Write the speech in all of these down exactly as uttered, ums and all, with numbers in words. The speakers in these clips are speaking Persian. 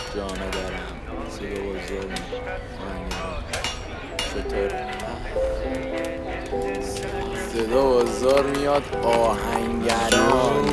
جانه دارم صدا بزرگ چطور صدا بزرگ میاد آهنگران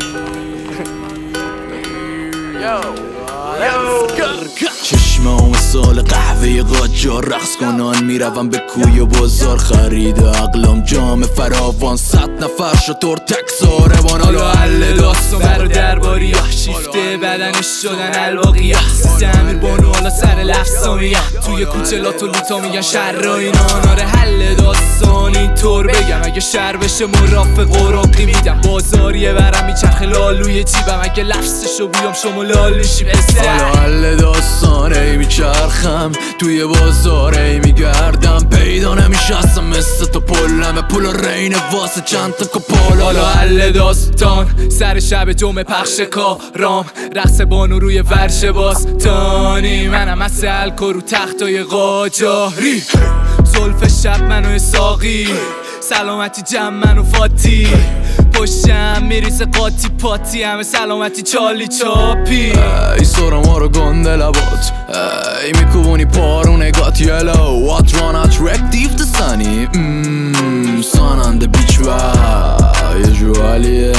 چشمام سال قهوه قاجار رقص کنان میروم به کوی و بازار خرید عقلم جام فراوان صد نفر شطور تک ساروان حالا حل داستان برا درباری ها شیفته بدنش شدن الواقی ها سیسه امیر بانو حالا سر لفظامی ها توی کوچه لاتو لیتا میگن شر را اینا ناره حل داستان اینطور بگم اگه شر بشه مرافق و راقی میدم بازاریه برم میچرخه لالوی جیبم اگه لفظشو بیام شما لال میشی بسه حالا حل داستان ای میچرخم توی بازار ای میگردم پیدا نمیشستم مثل تو پلم پول رین واسه چند تا کپال حالا حل داستان سر شب جمعه پخش کارام رقص بانو روی فرش باستانی منم از الکو رو تختای قاجاری زلف شب منو ساقی سلامتی جمع منو فاتی پشتم میریزه قاطی پاتی همه سلامتی چالی چاپی ای سورم ها رو گنده لبات ای میکوبونی پارو نگات یلو وات ران اترکتیو دستانی ساننده بیچ و یه جوالیه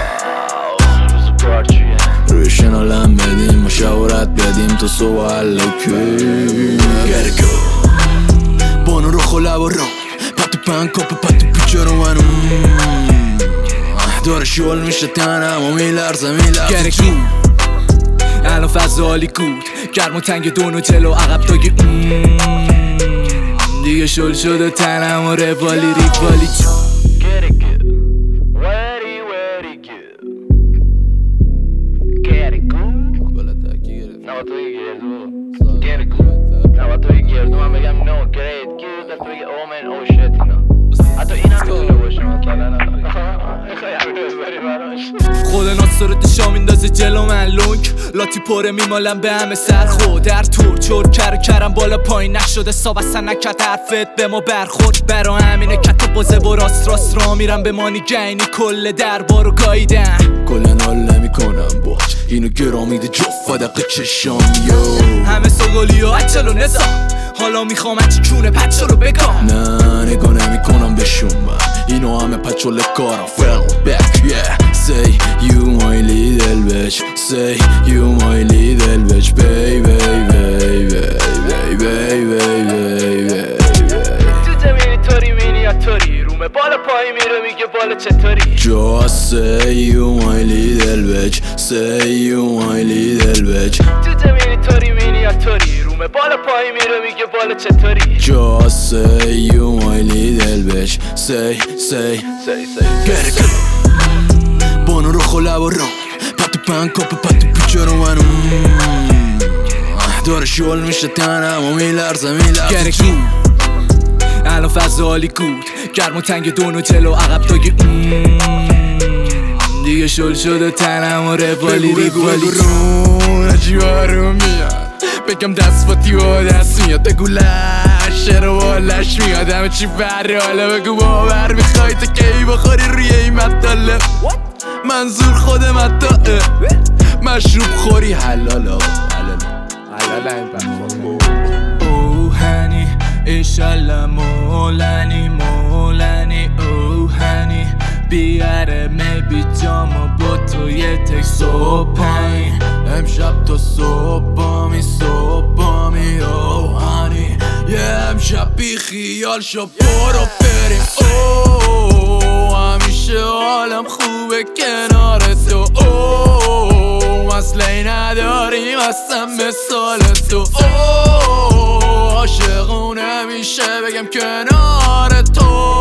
روشن آلم بدیم مشاورت بدیم تو سوال لکی گرگو بانو رو خلب و رام پتو پن کپ پتو پیچه رو منو داره شول میشه تنم و میلرزه میلرزه گرگو الان فضالی کود گرم و تنگ دونو جلو عقب تاگی دیگه شل شده تنم و روالی ریوالی من بگم نو گرید گیر دست بگی اومن او شت اینا حتی اینم میتونه باشه مثلا خود ناصر دشا میندازه جلو من لونک لاتی پره میمالم به همه سر خود در تور چور کر کرم بالا پایین نشده ساب اصلا نکت حرفت به ما برخورد برا همینه کت بازه و راست راست را میرم به مانی گینی کل دربارو گاییدن کل نال نمیکنم باج اینو گرامیده جفت دقیقه چشام یو همه سوگلی و اچل و نظام حالا میخوام اچی کونه پچه رو بگم نه نگاه نمی کنم بهشون من اینو همه پچول کارم fell back yeah say you my little bitch say you my little bitch baby baby baby baby تو زمینی طوری مینی یا طوری رومه بالا پایی میره میگه بالا چطوری just say you my little bitch say you my little bitch تو زمینی طوری مینی یا طوری رومه بالا پایی میره میگه بالا چطوری just say you my little bitch say say say say get it بانو رو خلب و رام پتو پن کپ پتو پیچه رو منو داره شول میشه تنم و میلرزه میلرزه الان فضالی کود گرم و تنگ دونو جلو عقب تاگی دیگه شل شده تنم و روالی ریوالی رون عجیبا رو میاد بگم دست باتی و دست میاد بگو لشه رو بالش میاد همه چی بره حالا بگو باور میخوای تا کی بخوری روی این مطاله منظور خود مطاله مشروب خوری حلال آقا حلال این بخور او هنی ایشالله مولنی مولنی او هنی بیاره میبی جامو با تو یه تک صبحانی امشب تو صبحامی صبحامی او هنی یه امشب بی خیال شو برو بریم او همیشه حالم خوبه کنار تو او مسئله نداریم اصلا مثال تو او عاشقونه میشه بگم کنار تو